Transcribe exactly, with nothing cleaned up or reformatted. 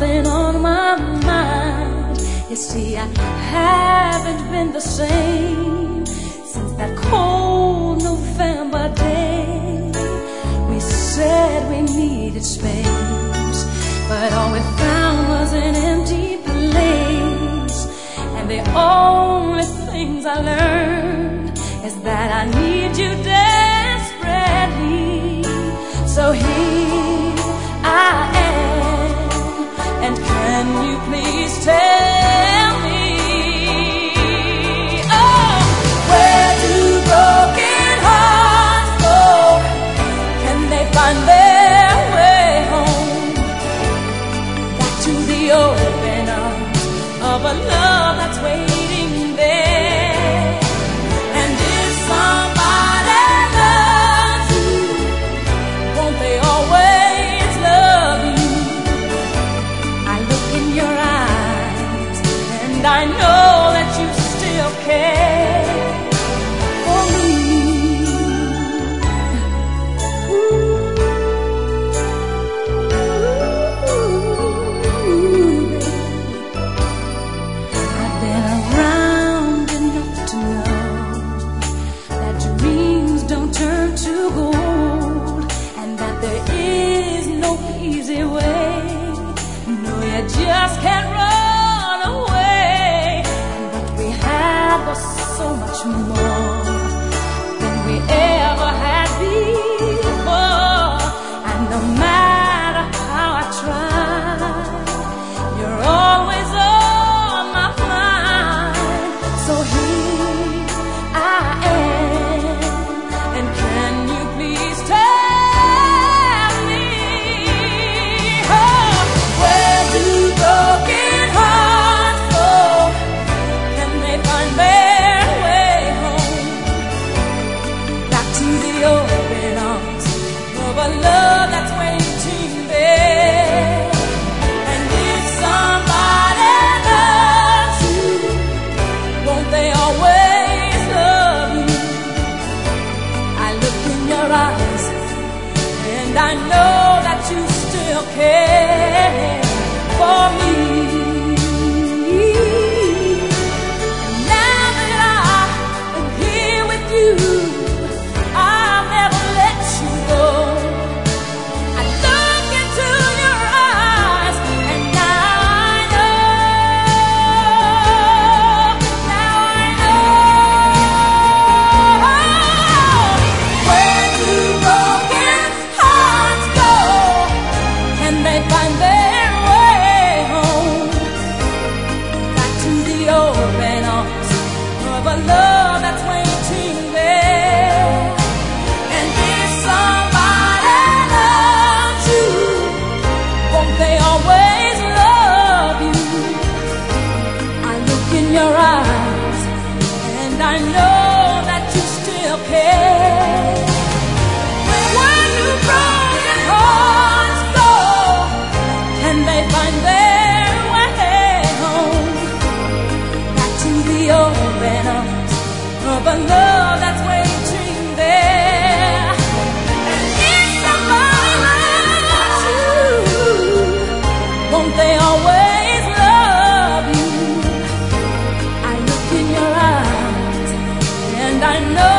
something on my mind. You see, I haven't been the same since that cold November day. We said we needed space, but all we found was an empty place. And the only things I learned is that I need you desperately. So here I am, and can you please tell me, oh, where do broken hearts go? Can they find their way home? Back to the open arms of a love that's waiting there. And if somebody loves you, won't they always love you? I look in your eyes, and I know that you still care for me. Ooh, I've been around enough to know that dreams don't turn to gold, and that there is no easy way. No, you just can't run away. And what we had was so much more than we ever had before. And no matter how I try, you're always on my mind. So here I am, and can you please tell me, oh, where do broken hearts go? Can they find their way home? Back to the open arms of a love that's waiting there. And if somebody loves you, won't they always love you? I look in your eyes, and I know that you still care for me. Now that I'm here with you, I'll never let you go. I look into your eyes, and now I know, now I know. Where do broken hearts go? Can they find their way home? Back to the open arms of a love that's waiting there. And if somebody loves you, won't they always love you? I look in your eyes, and I know that you still care. Where do broken hearts go? Can they find their way home? Back to the open arms of a love that's waiting there. And if somebody loves you, won't they always love you? I look in your eyes, and I know